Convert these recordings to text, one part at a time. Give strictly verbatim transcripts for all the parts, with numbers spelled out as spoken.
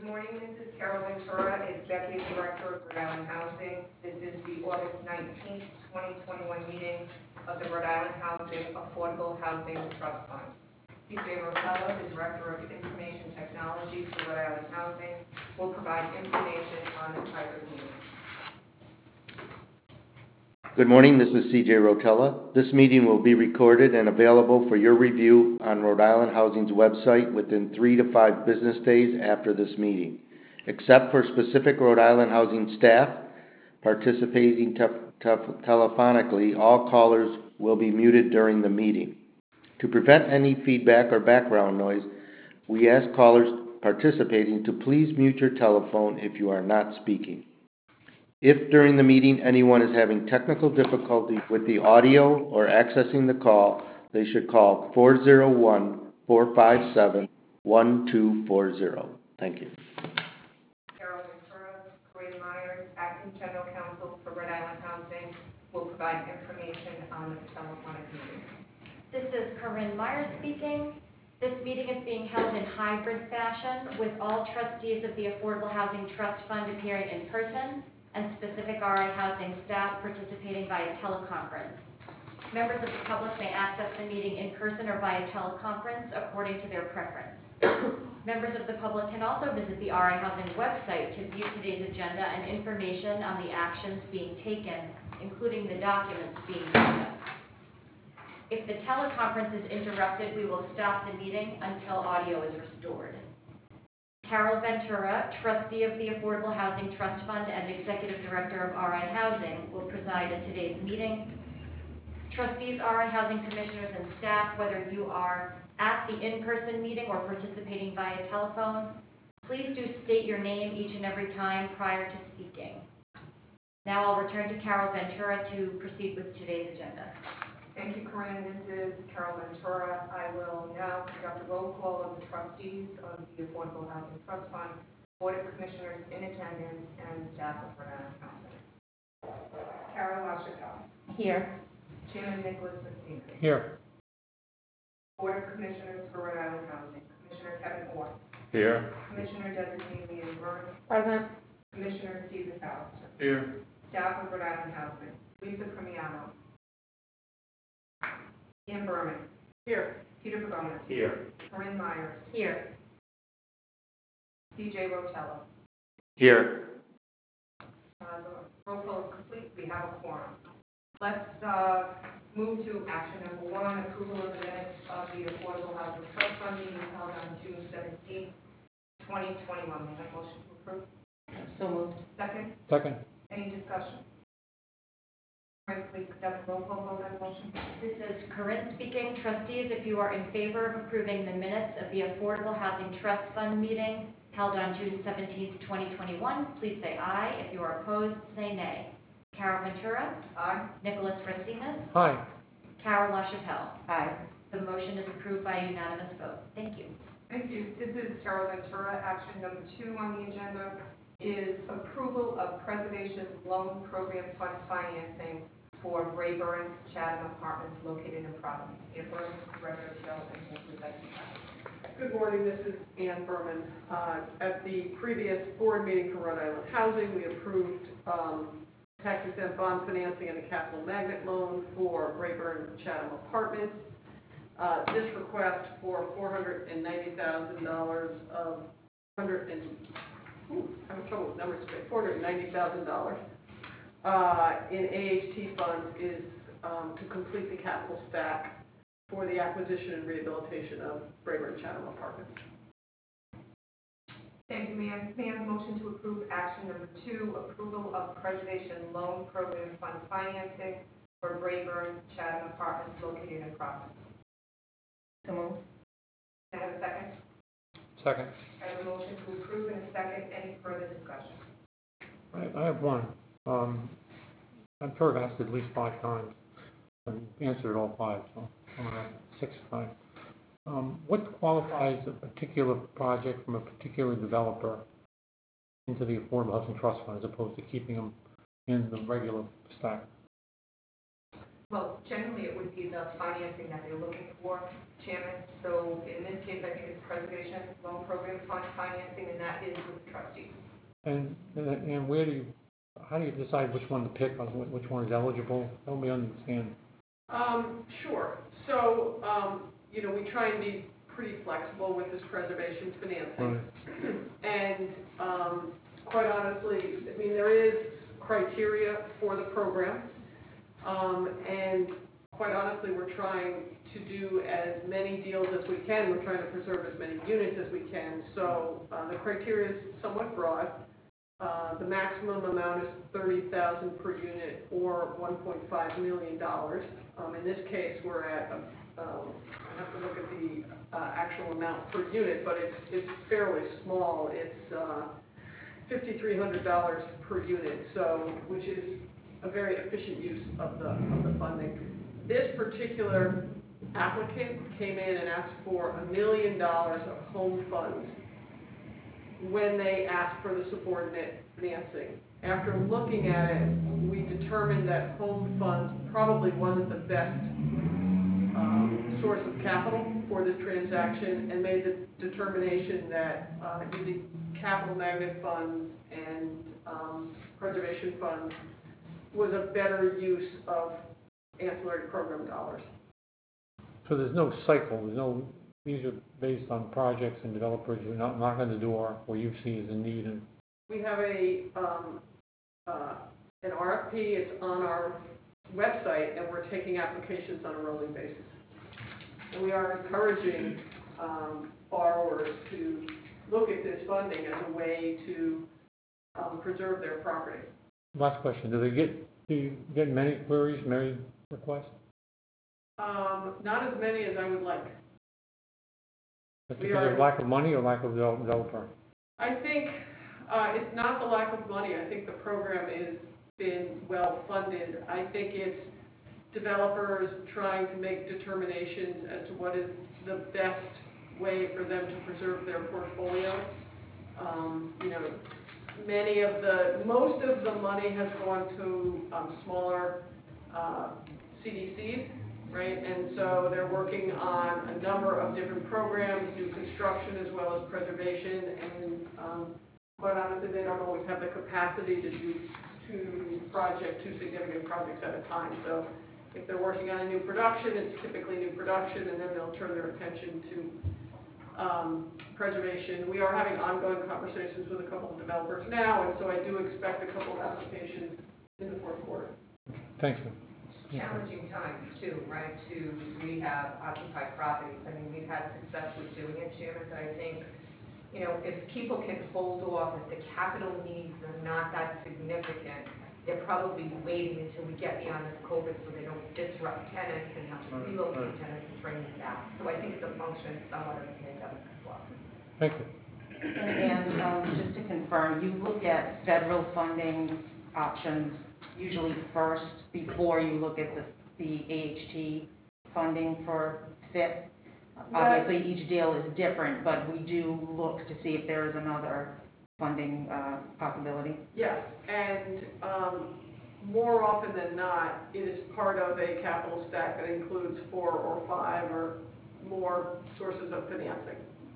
Good morning, this is Carol Ventura, Executive Director of Rhode Island Housing. This is the August nineteenth, twenty twenty-one meeting of the Rhode Island Housing Affordable Housing Trust Fund. C J Rotella, the Director of Information Technology for Rhode Island Housing, will provide information on this hybrid meeting. Good morning, this is C J Rotella. This meeting will be recorded and available for your review on Rhode Island Housing's website within three to five business days after this meeting. Except for specific Rhode Island Housing staff participating te te telephonically, all callers will be muted during the meeting. To prevent any feedback or background noise, we ask callers participating to please mute your telephone if you are not speaking. If during the meeting anyone is having technical difficulty with the audio or accessing the call, they should call four zero one, four five seven, one two four zero. Thank you. Carol Ventura, Corinne Myers, Acting General Counsel for Rhode Island Housing, will provide information on this telephonic meeting. This is Corinne Myers speaking. This meeting is being held in hybrid fashion with all trustees of the Affordable Housing Trust Fund appearing in person and specific R I Housing staff participating via teleconference. Members of the public may access the meeting in person or via teleconference according to their preference. Members of the public can also visit the R I Housing website to view today's agenda and information on the actions being taken, including the documents being discussed. If the teleconference is interrupted, we will stop the meeting until audio is restored. Carol Ventura, trustee of the Affordable Housing Trust Fund and Executive Director of R I Housing, will preside at today's meeting. Trustees, R I Housing commissioners, and staff, whether you are at the in-person meeting or participating via telephone, please do state your name each and every time prior to speaking. Now I'll return to Carol Ventura to proceed with today's agenda. Thank you, Corinne. This is Carol Ventura. I will now conduct a roll call of the trustees of the Affordable Housing Trust Fund, Board of Commissioners in attendance, and staff of Rhode Island Housing. Carol LaChapelle. Here. Chairman Nicholas Messina. Here. Board of Commissioners for Rhode Island Housing. Commissioner Kevin Orr. Here. Commissioner Designee Leanne Byrne. Present. Commissioner Steve McAllister. Here. Staff of Rhode Island Housing. Lisa Primiano. Ian Berman. Here. Peter Pagonis. Here. Corinne Myers. Here. C J Rotella. Here. Uh, the roll call is complete. We have a quorum. Let's uh, move to action number one, approval of the minutes of the Affordable Housing Trust Fund meeting held on June seventeenth, twenty twenty-one. May I have a motion to approve? So moved. Second? Second. Any discussion? Corinne, please conduct a roll call vote on the motion. This is Corinne speaking. Trustees, if you are in favor of approving the minutes of the Affordable Housing Trust Fund meeting held on June seventeenth, twenty twenty-one, please say aye. If you are opposed, say nay. Carol Ventura. Aye. Nicholas Racinas. Aye. Carol LaChapelle. Aye. The motion is approved by unanimous vote. Thank you. Thank you. This is Carol Ventura. Action number two on the agenda is approval of Preservation Loan Program Fund financing for Brayburn Chatham Apartments located in Providence. Ann Berman, Director of Development, will present the matter. Good morning, this is Ann Berman. Uh, at the previous board meeting for Rhode Island Housing, we approved um, tax-exempt bond financing and a capital magnet loan for Brayburn Chatham Apartments. Uh, this request for four hundred ninety thousand dollars of one hundred and ooh, I'm having trouble with numbers today. four hundred ninety thousand dollars uh, in A H T funds is um, to complete the capital stack for the acquisition and rehabilitation of Brayburn Chatham Apartments. Thank you, ma'am. May I have a motion to approve action number two, approval of Preservation Loan Program Fund financing for Brayburn Chatham Apartments located in Providence? So moved. Can I have a second? Second. I have a motion to approve and a second. Any further discussion? I, I have one. Um, I'm sure I've asked it at least five times. I've answered all five, so I'm going to ask it sixth time. Um, what qualifies a particular project from a particular developer into the Affordable Housing Trust Fund as opposed to keeping them in the regular stack? Well, generally it would be the financing that they're looking for, Chairman. So in this case, I I think it's Preservation Loan Program Fund financing, and that is with the trustees. And, and where do you, how do you decide which one to pick, or which one is eligible? Help me understand. Um, sure. So, um, you know, we try and be pretty flexible with this preservation financing. Right. And um, quite honestly, I mean, there is criteria for the program. Um, and quite honestly, we're trying to do as many deals as we can. We're trying to preserve as many units as we can. So uh, the criteria is somewhat broad. Uh, the maximum amount is thirty thousand dollars per unit or one point five million dollars. Um, in this case, we're at, um, I have to look at the uh, actual amount per unit, but it's, it's fairly small. It's uh, five thousand three hundred dollars per unit, so, which is a very efficient use of the, of the funding. This particular applicant came in and asked for a million dollars of home funds when they asked for the subordinate financing. After looking at it, we determined that home funds probably wasn't the best um, source of capital for this transaction, and made the determination that uh, using capital magnet funds and um, preservation funds was a better use of ancillary program dollars. So there's no cycle, there's no, these are based on projects and developers who knock, knock on the door where you see is a need. And we have a um, uh, an R F P, it's on our website, and we're taking applications on a rolling basis. And we are encouraging um, borrowers to look at this funding as a way to um, preserve their property. Last question, do they get, do you get many queries, many requests? Um, not as many as I would like. That's We because are- of lack of money or lack of devel- developer? I think uh, it's not the lack of money. I think the program has been well funded. I think it's developers trying to make determinations as to what is the best way for them to preserve their portfolio. Um, you know, many of the, most of the money has gone to um, smaller uh, C D Cs, right? And so they're working on a number of different programs, new construction as well as preservation, and um, quite honestly, they don't always have the capacity to do two project, two significant projects at a time. So if they're working on a new production, it's typically new production, and then they'll turn their attention to um, preservation. We are having ongoing conversations with a couple of developers now, and so I do expect a couple of applications in the fourth quarter. Thank you. Challenging times too, right, to rehab occupied properties. I mean, we've had success with doing it, Chairman, but I think, you know, if people can hold off, if the capital needs are not that significant, they're probably waiting until we get beyond this COVID so they don't disrupt tenants and have to relocate tenants and bring them back. So I think it's a function somewhat of the pandemic as well. Thank you. And um, just to confirm, you look at federal funding options usually first before you look at the, the A H T funding for F I P. Obviously, each deal is different, but we do look to see if there is another funding uh, possibility. Yes, and um, more often than not, it is part of a capital stack that includes four or five or more sources of financing.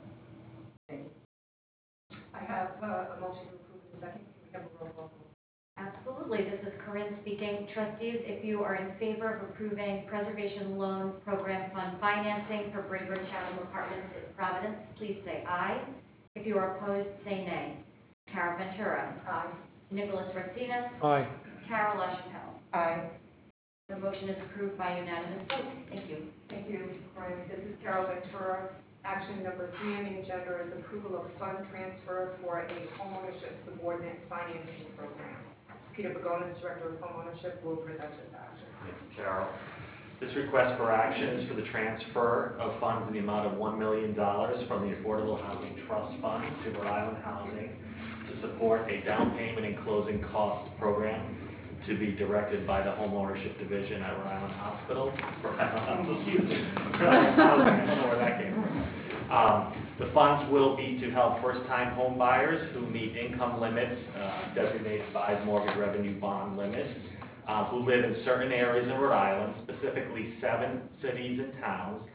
I have uh, a motion to approve in a second. Can we have a roll call? Absolutely, this is Corinne speaking. Trustees, if you are in favor of approving Preservation Loan Program Fund financing for Braeburn Chatham Apartments in Providence, please say aye. If you are opposed, say nay. Carol Ventura. Aye. Nicholas Racinas. Aye. Carol LaChapelle. Aye. The motion is approved by unanimous vote. Thank you. Thank you, Corinne. This is Carol Ventura. Action number three on the agenda is approval of fund transfer for a homeownership subordinate financing program. Peter Begonis, Director of Homeownership, will present this action. Thank you, Carol. This request for action is for the transfer of funds in the amount of one million dollars from the Affordable Housing Trust Fund to Rhode Island Housing to support a down payment and closing costs program to be directed by the Home Ownership Division at Rhode Island Hospital. Rhode Island, excuse me. Rhode Island Housing, I don't know where that came from. Um, the funds will be to help first-time home buyers who meet income limits uh, designated by the mortgage revenue bond limits, uh, who live in certain areas in Rhode Island, specifically seven cities and towns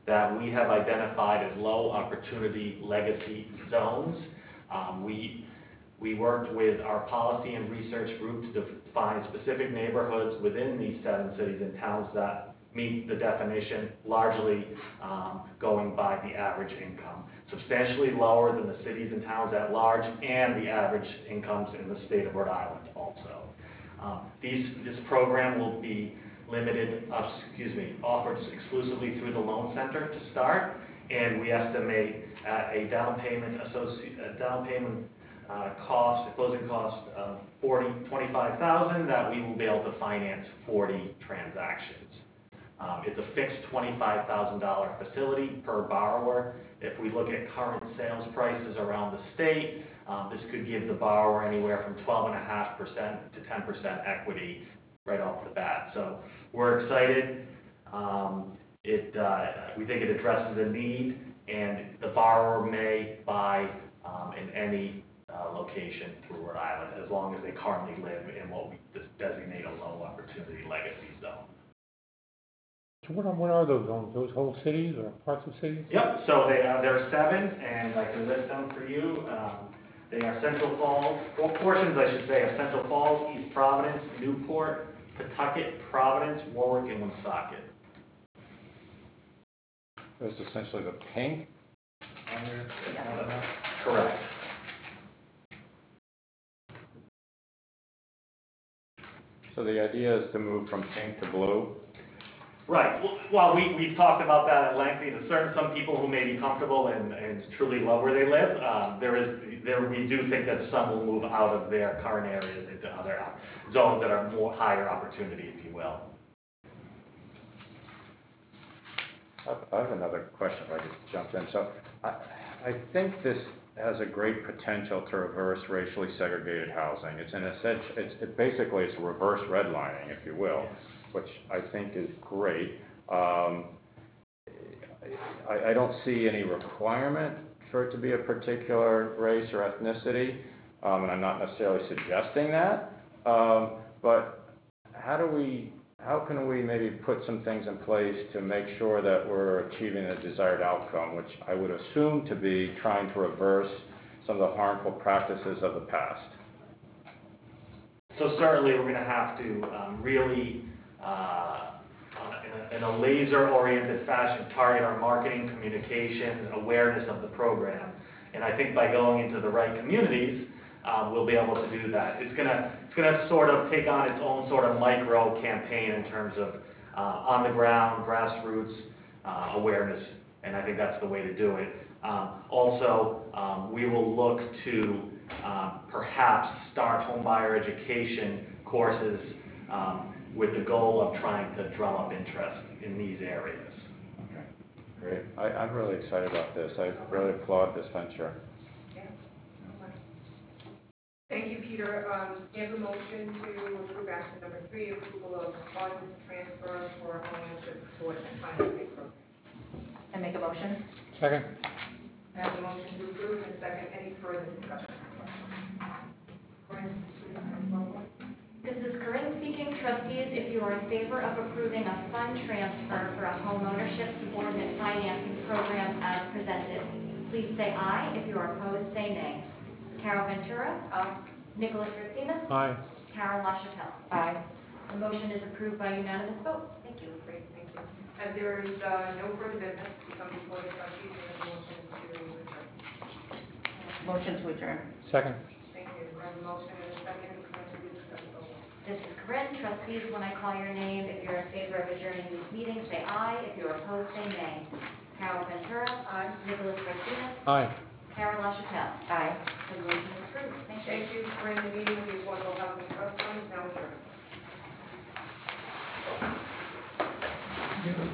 that we have identified as low opportunity legacy zones. Um, we, we worked with our policy and research group to define specific neighborhoods within these seven cities and towns that meet the definition, largely um, going by the average income. Substantially lower than the cities and towns at large and the average incomes in the state of Rhode Island also. Um, these, this program will be limited, uh, excuse me, offered exclusively through the loan center to start, and we estimate at a down payment associate, a down payment uh, cost, a closing cost of forty, twenty-five thousand, that we will be able to finance forty transactions. Um, it's a fixed twenty-five thousand dollar facility per borrower. If we look at current sales prices around the state, um, this could give the borrower anywhere from twelve point five percent to ten percent equity right off the bat. So we're excited. Um, it, uh, we think it addresses a need, and the borrower may buy um, in any uh, location through Rhode Island as long as they currently live in what we designate a low opportunity legacy zone. So what are, what are those zones? Those whole cities or parts of cities? Yep, so they are, there are seven, and I can list them for you. Um, they are Central Falls, well, portions I should say of Central Falls, East Providence, Newport, Pawtucket, Providence, Warwick, and Woonsocket. That's essentially the pink on your, Yes. Correct. so the idea is to move from pink to blue. Right, well, we, we've talked about that at length. There's certain, some people who may be comfortable and, and truly love where they live. Um, there is, there, we do think that some will move out of their current areas into other zones that are more higher opportunity, if you will. I have another question if I could jump in. So I, I think this has a great potential to reverse racially segregated housing. It's an essential, it's it basically it's reverse redlining, if you will, which I think is great. Um, I, I don't see any requirement for it to be a particular race or ethnicity, um, and I'm not necessarily suggesting that. Um, but how do we, how can we maybe put some things in place to make sure that we're achieving the desired outcome, which I would assume to be trying to reverse some of the harmful practices of the past? So certainly we're going to have to um, really, uh, in a, in a laser-oriented fashion, target our marketing, communication, awareness of the program. And I think by going into the right communities, um, we'll be able to do that. It's gonna, it's gonna sort of take on its own sort of micro campaign in terms of uh, on the ground, grassroots uh, awareness, and I think that's the way to do it. Um, also, um, we will look to um, perhaps start homebuyer education courses um, with the goal of trying to drum up interest in these areas. Okay, great. I, I'm really excited about this. I really applaud this venture. Thank you, Peter. Um, we have a motion to approve action number three, approval of funds transfer for homeownership support and financing program. And make a motion? Second? I have a motion to approve and a second. Any further discussion? Corinne, please call the roll. This is Corinne speaking. Trustees, if you are in favor of approving a fund transfer for a homeownership subordinate financing program as presented, please say aye. If you are opposed, say nay. Carol Ventura. Aye. Nicholas Racines. Aye. Carol LaChapelle. Aye. The motion is approved by unanimous vote. Thank you. Great, thank you. As there is uh, no further business to come before the trustees, we have a motion to adjourn. Motion to adjourn. Second? Thank you. I have a motion and a second. Corinne, please discuss the vote. This is Corinne. Trustees, when I call your name, if you're in favor of adjourning this meeting, say aye. If you're opposed, say nay. Carol Ventura. Aye. Nicholas Racines. Aye. Carol LaChapelle. Aye. The motion is approved. Thank you. Thank you, Corinne. The meeting will be